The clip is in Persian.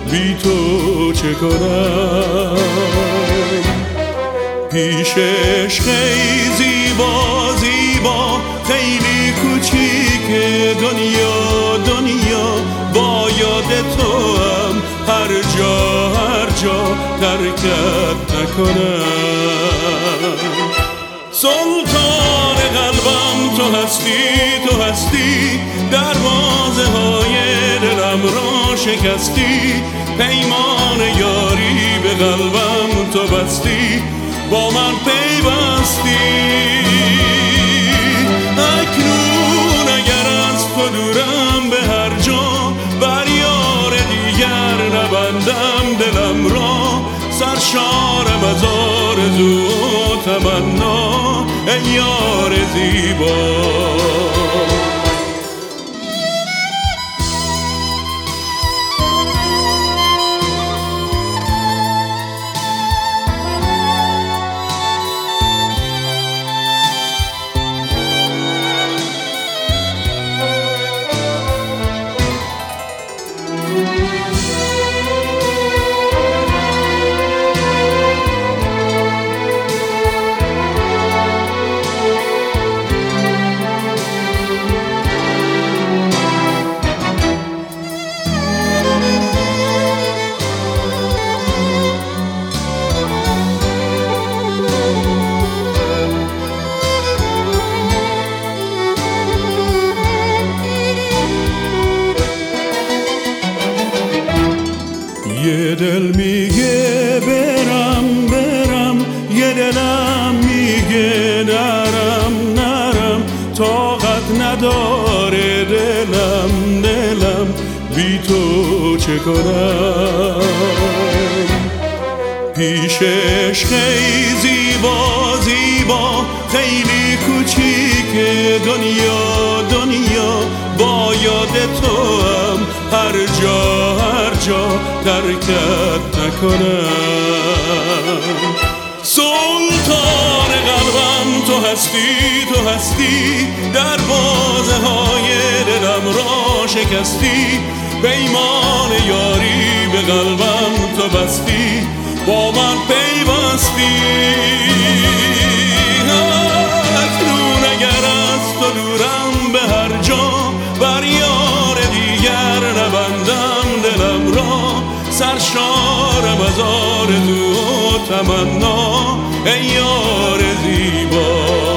بی تو چه کنم. پیشش خیلی زیبا زیبا، خیلی کوچیکه دنیا دنیا، با یاد تو هم هر جا ترکت نکنم. سلطان قلبم تو هستی، دروازه های دلم را شکستی، پیمان یاری به قلبم تو بستی، با من پیوستی. اکنون اگر از تو دورم به هر جا، بر یار دیگر نبندم دلم را، سرشارم از آرزو و تمنا ای یار زیبا. یه دل میگه برم، یه دلم میگه نرم، طاقت نداره دلم بی تو چه کنم. پیشش خیلی زیبا، خیلی کوچیکه دنیا دنیا، با یاد تو هم هر جا ترکت نکنم. سلطان قلبم تو هستی، دروازه های دلم را شکستی، پیمان یاری به قلبم تو بستی، با من پیوستی. اکنون اگر از تو دورم به هر جا، بر یار دیگر نبندم دلم را، سرشارم از آرزو و تمنا ای یار زیبا.